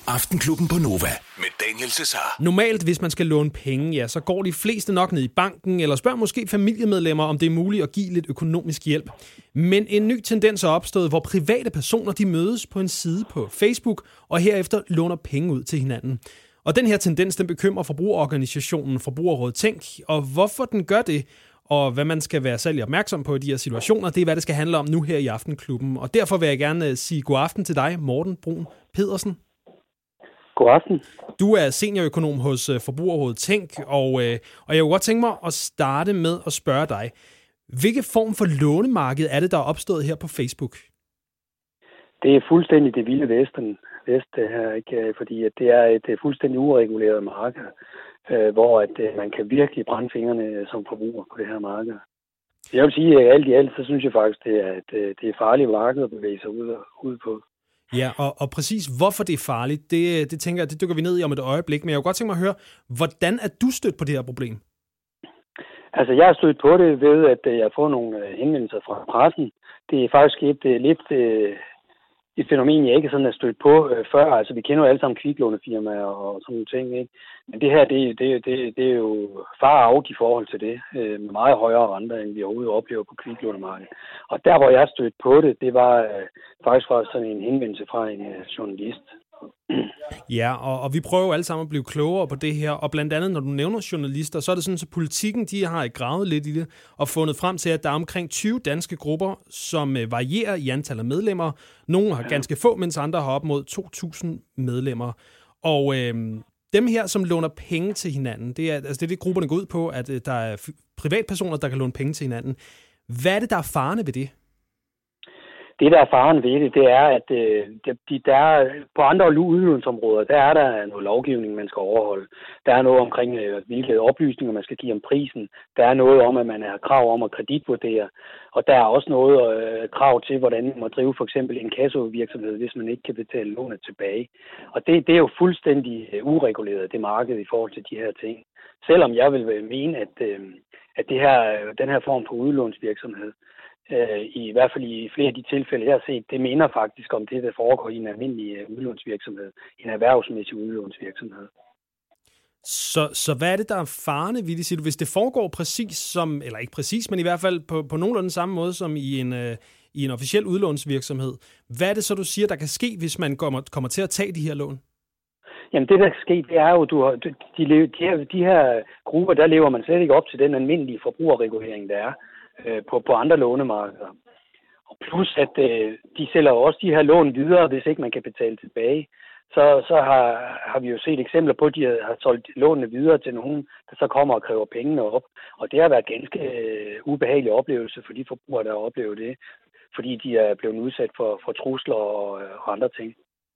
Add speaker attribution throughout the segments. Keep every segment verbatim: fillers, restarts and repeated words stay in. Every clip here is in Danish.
Speaker 1: Aftenklubben på Nova med Daniel Cesar.
Speaker 2: Normalt, hvis man skal låne penge, ja, så går de fleste nok ned i banken, eller spørger måske familiemedlemmer, om det er muligt at give lidt økonomisk hjælp. Men en ny tendens er opstået, hvor private personer de mødes på en side på Facebook, og herefter låner penge ud til hinanden. Og den her tendens, den bekymrer forbrugerorganisationen Forbrugerrådet Tænk, og hvorfor den gør det, og hvad man skal være særlig opmærksom på i de her situationer, det er, hvad det skal handle om nu her i Aftenklubben. Og derfor vil jeg gerne sige god aften til dig, Morten Brun Pedersen.
Speaker 3: God aften.
Speaker 2: Du er seniorøkonom hos Forbrugerrådet Tænk, og, øh, og jeg kunne godt tænke mig at starte med at spørge dig, hvilke form for lånemarked er det, der er opstået her på Facebook?
Speaker 3: Det er fuldstændig det vilde vesten, vest her, ikke? Fordi at det er et fuldstændig ureguleret marked, øh, hvor at, øh, man kan virkelig brænde fingrene som forbruger på det her marked. Jeg vil sige, at alt i alt, så synes jeg faktisk, det er, at øh, det er farligt marked at bevæge sig ud, ud på.
Speaker 2: Ja, og, og præcis hvorfor det er farligt, det, det tænker jeg, det dykker vi ned i om et øjeblik, men jeg kunne godt tænke mig at høre, hvordan er du stødt på det her problem?
Speaker 3: Altså, jeg har stødt på det ved, at jeg får nogle henvendelser fra pressen. Det er faktisk et lidt et fænomen, jeg ikke sådan er stødt på øh, før. Altså, vi kender jo alle sammen kviklånefirmaer og sådan nogle ting, ikke? Men det her, det, det, det, det er jo far out i forhold til det, øh, med meget højere renter, end vi overhovedet oplever på kviklånemarkedet. Og der, hvor jeg stødte på det, det var øh, faktisk fra sådan en henvendelse fra en øh, journalist.
Speaker 2: Ja, og, og vi prøver jo alle sammen at blive klogere på det her, og blandt andet, når du nævner journalister, så er det sådan, at Politikken, de har gravet lidt i det, og fundet frem til, at der er omkring tyve danske grupper, som øh, varierer i antal af medlemmer. Nogle har ganske få, mens andre har op mod to tusind medlemmer. Og øh, dem her, som låner penge til hinanden, det er, altså det er det, grupperne går ud på, at øh, der er f- privatpersoner, der kan låne penge til hinanden. Hvad er det, der er farende ved det?
Speaker 3: Det, der er faren ved det, det er, at øh, de, der er, på andre udlånsområder, der er der noget lovgivning, man skal overholde. Der er noget omkring, øh, hvilke oplysninger man skal give om prisen. Der er noget om, at man har krav om at kreditvurdere. Og der er også noget øh, krav til, hvordan man må drive for eksempel en kassevirksomhed, hvis man ikke kan betale lånet tilbage. Og det, det er jo fuldstændig øh, ureguleret, det marked i forhold til de her ting. Selvom jeg vil mene, at, øh, at det her, den her form for udlånsvirksomhed, i hvert fald i flere af de tilfælde, jeg har set, det minder faktisk om det, der foregår i en almindelig udlånsvirksomhed, en erhvervsmæssig udlånsvirksomhed.
Speaker 2: Så, så hvad er det, der er farende ved det, siger du? Hvis det foregår præcis som, eller ikke præcis, men i hvert fald på, på nogenlunde samme måde som i en, øh, i en officiel udlånsvirksomhed, hvad er det så, du siger, der kan ske, hvis man kommer, kommer til at tage de her lån?
Speaker 3: Jamen det, der kan ske, det er jo, du har, de, de, de, her, de her grupper, der lever man slet ikke op til den almindelige forbrugerregulering, der er På, på andre lånemarkeder. Og plus, at øh, de sælger også de her lån videre, hvis ikke man kan betale tilbage. Så, så har, har vi jo set eksempler på, at de har solgt lånene videre til nogen, der så kommer og kræver pengene op. Og det har været en ganske øh, ubehagelig oplevelse for de forbrugere, der har oplevet det, fordi de er blevet udsat for, for trusler og, og andre ting.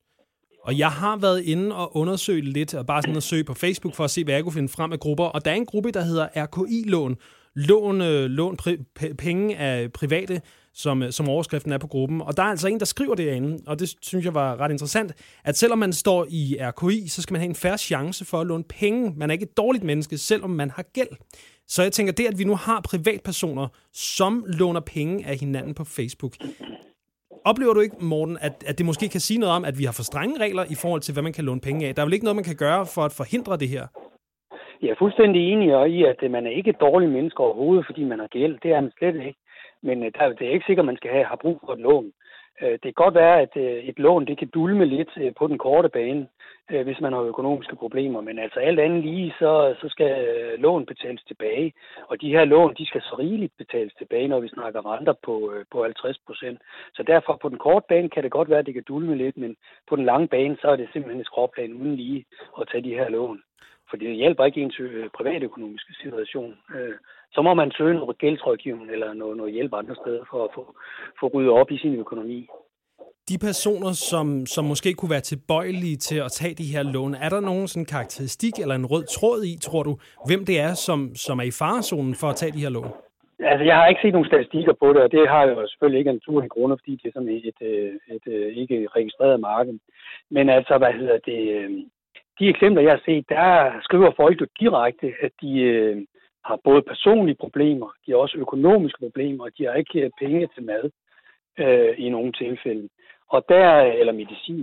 Speaker 2: Og jeg har været inde og undersøge lidt, og bare sådan at søge på Facebook for at se, hvad jeg kunne finde frem af grupper. Og der er en gruppe, der hedder R K I-lån. Lån, lån pri, penge af private, som, som overskriften er på gruppen. Og der er altså en, der skriver derinde, og det synes jeg var ret interessant, at selvom man står i R K I, så skal man have en fair chance for at låne penge. Man er ikke et dårligt menneske, selvom man har gæld. Så jeg tænker, det at vi nu har privatpersoner, som låner penge af hinanden på Facebook. Oplever du ikke, Morten, at, at det måske kan sige noget om, at vi har for strenge regler i forhold til, hvad man kan låne penge af? Der er vel ikke noget, man kan gøre for at forhindre det her?
Speaker 3: Jeg er fuldstændig enig i, at man er ikke et dårligt menneske overhovedet, fordi man har gæld. Det er man slet ikke. Men der, det er ikke sikkert, at man skal have, have brug for et lån. Det kan godt være, at et lån det kan dulme lidt på den korte bane, hvis man har økonomiske problemer. Men altså alt andet lige, så, så skal lån betales tilbage. Og de her lån, de skal så rigeligt betales tilbage, når vi snakker renter på, på halvtreds procent. Så derfor på den korte bane kan det godt være, at det kan dulme lidt, men på den lange bane, så er det simpelthen et skråplan uden lige at tage de her lån. For det hjælper ikke ens privatøkonomiske situation. Så må man søge noget gældsrådgivning eller noget, noget hjælp andre steder for at få, få ryddet op i sin økonomi.
Speaker 2: De personer, som, som måske kunne være tilbøjelige til at tage de her lån, er der nogen sådan karakteristik eller en rød tråd i, tror du, hvem det er, som, som er i farezonen for at tage de her lån?
Speaker 3: Altså, jeg har ikke set nogen statistikker på det, og det har jo selvfølgelig ikke en naturlig grunde, fordi det er sådan et, et, et, et ikke registreret marked. Men altså, hvad hedder det... De eksempler, jeg har set, der skriver folk jo direkte, at de øh, har både personlige problemer, de har også økonomiske problemer, og de har ikke penge til mad øh, i nogle tilfælde. Og der, eller medicin.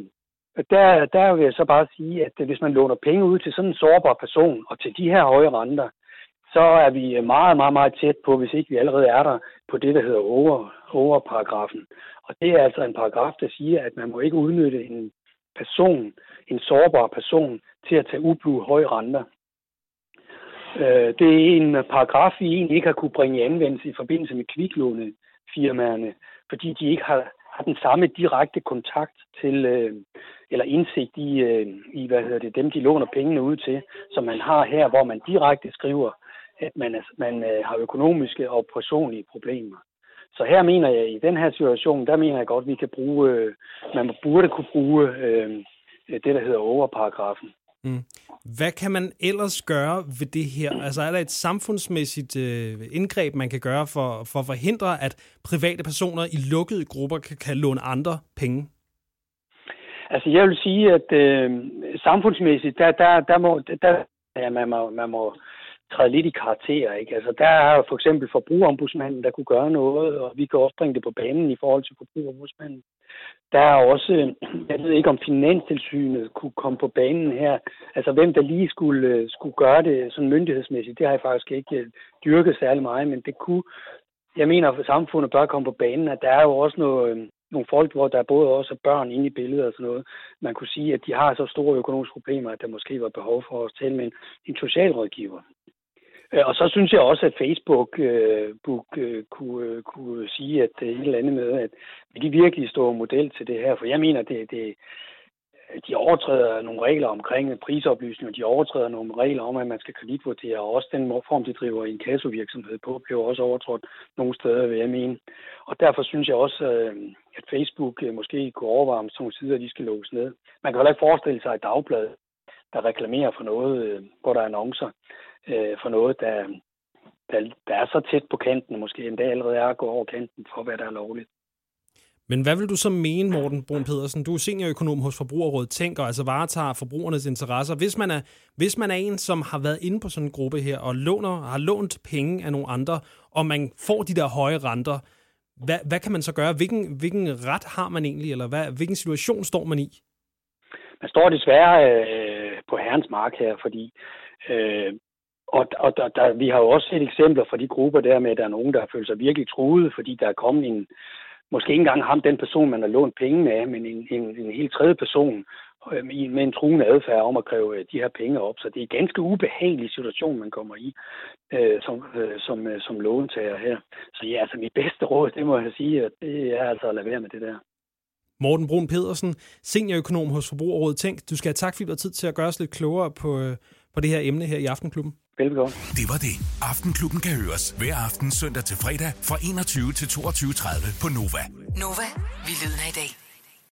Speaker 3: Der, der vil jeg så bare sige, at hvis man låner penge ud til sådan en sårbar person, og til de her høje renter, så er vi meget, meget, meget tæt på, hvis ikke vi allerede er der, på det, der hedder over, overparagrafen. Og det er altså en paragraf, der siger, at man må ikke udnytte en person, en sårbar person, til at tage ublu høje renter. Det er en paragraf, vi egentlig ikke har kunne bringe i anvendelse i forbindelse med kviklånefirmaerne, fordi de ikke har, har den samme direkte kontakt til, eller indsigt i, i hvad hedder det, dem, de låner pengene ud til, som man har her, hvor man direkte skriver, at man, man har økonomiske og personlige problemer. Så her mener jeg, i den her situation, der mener jeg godt, at vi kan bruge, man burde kunne bruge det, der hedder overparagrafen.
Speaker 2: Mm. Hvad kan man ellers gøre ved det her? Altså er der et samfundsmæssigt øh, indgreb, man kan gøre for, for at forhindre, at private personer i lukkede grupper kan, kan låne andre penge?
Speaker 3: Altså jeg vil sige, at øh, samfundsmæssigt, der, der, der må, der, ja, man, må, man må træde lidt i karakter, ikke? Altså der er for eksempel forbrugerombudsmanden, der kunne gøre noget, og vi kan også bringe det på banen i forhold til forbrugerombudsmanden. Der er også, jeg ved ikke om Finanstilsynet kunne komme på banen her, altså hvem der lige skulle, skulle gøre det sådan myndighedsmæssigt, det har jeg faktisk ikke dyrket særlig meget, men det kunne, jeg mener, at samfundet bør komme på banen, at der er jo også noget, nogle folk, hvor der både også er børn inde i billedet og sådan noget. Man kunne sige, at de har så store økonomiske problemer, at der måske var behov for at tale med en, en socialrådgiver. Og så synes jeg også, at Facebook øh, book, øh, kunne, øh, kunne sige, at det er et eller andet med, at de virkelig står model til det her. For jeg mener, at det, det, de overtræder nogle regler omkring prisoplysninger, de overtræder nogle regler om, at man skal kreditvurdere, og også den form, de driver i en kassovirksomhed på, bliver også overtrådt nogle steder, vil jeg mene. Og derfor synes jeg også, at Facebook måske kunne overveje, om sådan nogle sider, de skal lukkes ned. Man kan heller ikke forestille sig et dagblad, der reklamerer for noget, hvor der er annoncer, for noget, der, der, der er så tæt på kanten, måske endda allerede er at gå over kanten for, hvad der er lovligt.
Speaker 2: Men hvad vil du så mene, Morten Bruun Pedersen? Du er seniorøkonom hos Forbrugerrådet Tænk, og altså varetager forbrugernes interesser. Hvis man, er, hvis man er en, som har været inde på sådan en gruppe her, og låner, har lånt penge af nogle andre, og man får de der høje renter, hvad, hvad kan man så gøre? Hvilken, hvilken ret har man egentlig, eller hvad, hvilken situation står man i?
Speaker 3: Man står desværre øh, på herrens mark her, fordi øh, Og, og der, der, vi har jo også set eksempler fra de grupper der med, at der er nogen, der har følt sig virkelig truet, fordi der er kommet en, måske ikke engang ham, den person, man har lånt penge med, men en, en, en helt tredje person øh, med en truende adfærd om at kræve de her penge op. Så det er en ganske ubehagelig situation, man kommer i øh, som, øh, som, øh, som låntager her. Så ja, altså mit bedste råd, det må jeg sige, at det er altså at lade være med det der.
Speaker 2: Morten Bruun Pedersen, seniorøkonom hos Forbrugerrådet Tænk. Du skal have tak, fordi du har tid til at gøre os lidt klogere på, på det her emne her i Aftenklubben.
Speaker 3: Velbekomme.
Speaker 1: Det var det. Aftenklubben kan høres hver aften søndag til fredag fra enogtyve til toogtyve tredive på Nova.
Speaker 4: Nova, vi lyder i dag.